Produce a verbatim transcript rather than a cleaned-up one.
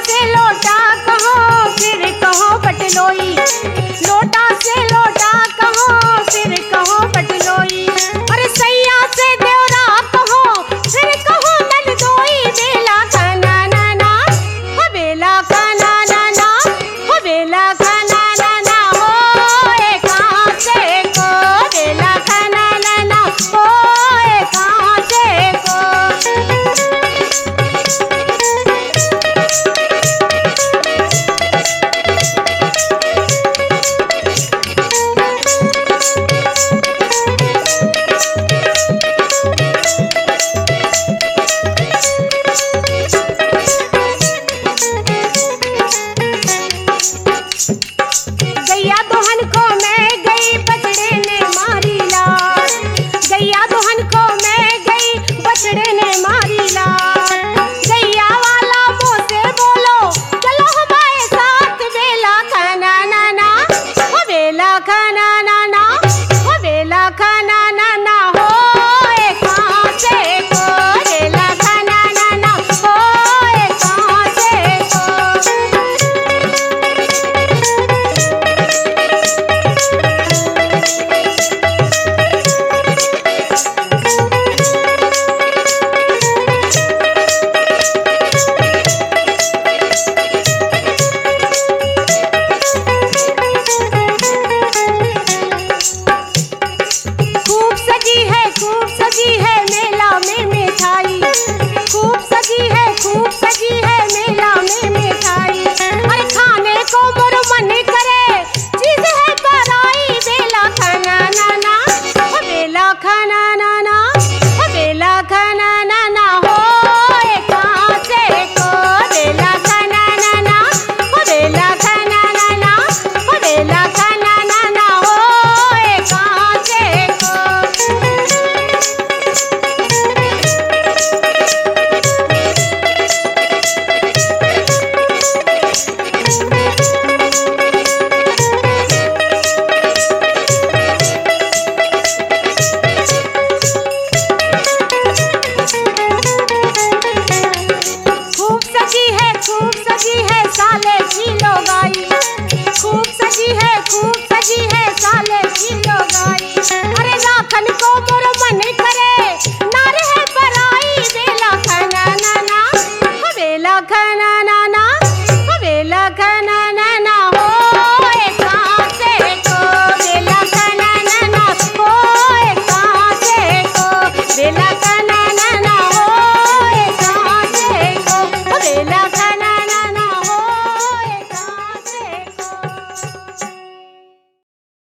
से लोटा कहो फिर कहो बटलोई, लोटा से लोटा कहो फिर कहो बटलोई। अरे सैया से देवरा कहो फिर कहो ननदोई। बेला खाना नाना हो बेला खाना नाना हो बेला खाना नाना हो एक हाथ से को बेला खाना नाना हो एक हाथ से को। गैया दोहन को मैं गई बछड़े ने मारी लार, गैया दोहन को मैं गई बछड़े ने मारी लार। गैया वाला मुँह से बोलो चलो हमारे साथ। बेला खाना नाना हो बेला खाना नाना हो बेला खाना नाना हो एक हाथ से को बेला खाना नाना हो एक हाथ से को। खूब सजी है खूब सजी है मेला में मिठाई, खूब सजी है खूब सजी है मेला में मिठाई। अरे खाने को मोर मन करे चीज है बड़ाई। बेला खाना नाना हो बेला खाना नाना हो बेला खाना नाना हो एक हाथ से को बेला खाना नाना हो बेला खाना नाना हो बेला खाना नाना हो एक हाथ से को। खूब सजी है खूब सजी है साले की लोगाई, खूब सजी है खूब सजी है साले की लोगाई। अरे राखन को मोर मन करे नार है बराई। बेला खाना नाना हो बेला खाना नाना